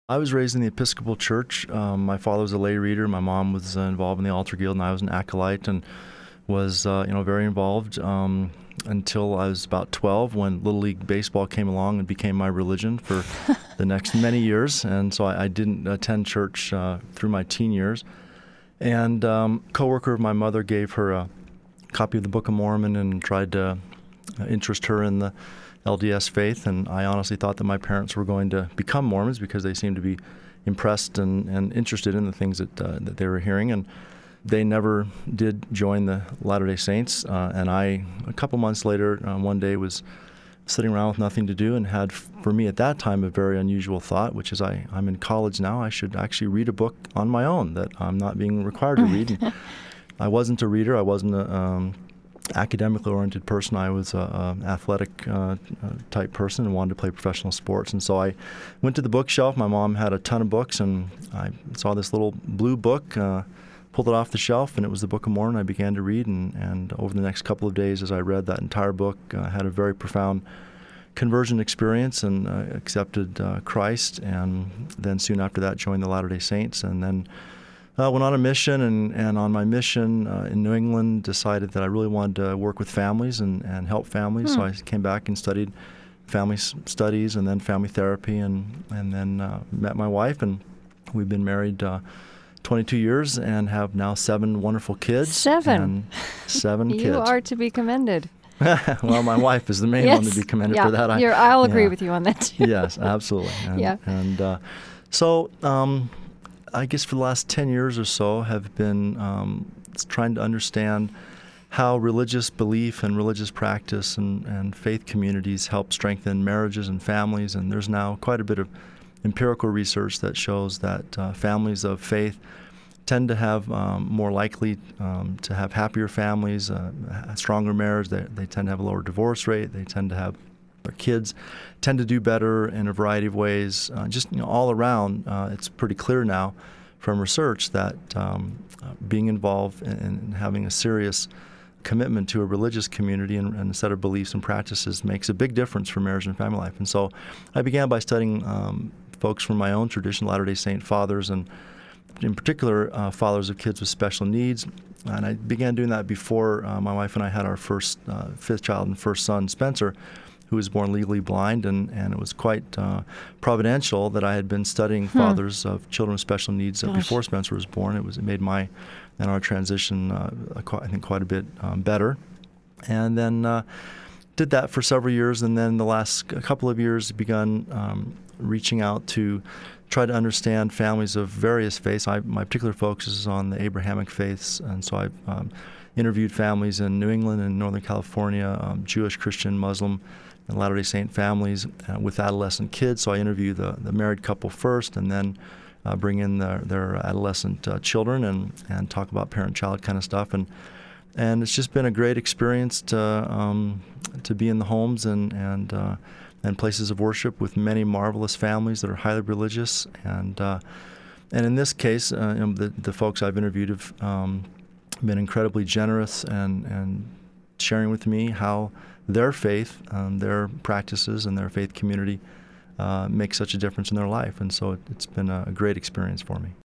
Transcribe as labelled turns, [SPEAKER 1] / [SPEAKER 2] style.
[SPEAKER 1] I was raised in the Episcopal Church. My father was a lay reader. My mom was involved in the altar guild, and I was an acolyte and was, very involved until I was about 12 when Little League Baseball came along and became my religion for the next many years. And so I didn't attend church through my teen years. And a coworker of my mother gave her a copy of the Book of Mormon and tried to interest her in the LDS faith, and I honestly thought that my parents were going to become Mormons because they seemed to be impressed and interested in the things that they were hearing, and they never did join the Latter-day Saints. And I, a couple months later, one day was sitting around with nothing to do and had, for me at that time, a very unusual thought, which is I'm in college now. I should actually read a book on my own that I'm not being required to read. And I wasn't a reader. I wasn't a academically oriented person. I was an athletic type person and wanted to play professional sports. And so I went to the bookshelf. My mom had a ton of books, and I saw this little blue book, pulled it off the shelf, and it was the Book of Mormon. I began to read, and over the next couple of days as I read that entire book, I had a very profound conversion experience and accepted Christ, and then soon after that joined the Latter-day Saints, and then went on a mission, and on my mission in New England decided that I really wanted to work with families and help families. So I came back and studied family studies and then family therapy, and then met my wife, and we've been married 22 years and have now 7 wonderful kids.
[SPEAKER 2] 7
[SPEAKER 1] kids.
[SPEAKER 2] You are to be commended.
[SPEAKER 1] Well, my wife is the main one to be commended for that.
[SPEAKER 2] I'll agree with you on that too.
[SPEAKER 1] Yes, absolutely. So I guess for the last 10 years or so have been trying to understand how religious belief and religious practice and faith communities help strengthen marriages and families. And there's now quite a bit of empirical research that shows that families of faith tend to have more likely to have happier families, a stronger marriage. They tend to have a lower divorce rate. They tend to have their kids tend to do better in a variety of ways. All around, it's pretty clear now from research that being involved in having a serious commitment to a religious community and a set of beliefs and practices makes a big difference for marriage and family life. And so I began by studying folks from my own tradition, Latter-day Saint fathers, and in particular fathers of kids with special needs. And I began doing that before my wife and I had our fifth child and first son, Spencer, who was born legally blind, and it was quite providential that I had been studying fathers of children with special needs before Spencer was born. It made my and our transition, I think, quite a bit better. And then did that for several years, and then the last couple of years begun reaching out to try to understand families of various faiths. My particular focus is on the Abrahamic faiths, and so I've interviewed families in New England and Northern California, Jewish, Christian, Muslim, and Latter-day Saint families with adolescent kids. So I interview the married couple first, and then bring in their adolescent children and talk about parent-child kind of stuff. And it's just been a great experience to be in the homes and places of worship with many marvelous families that are highly religious. And in this case, the folks I've interviewed have been incredibly generous and sharing with me how their faith, their practices, and their faith community make such a difference in their life. And so it's been a great experience for me.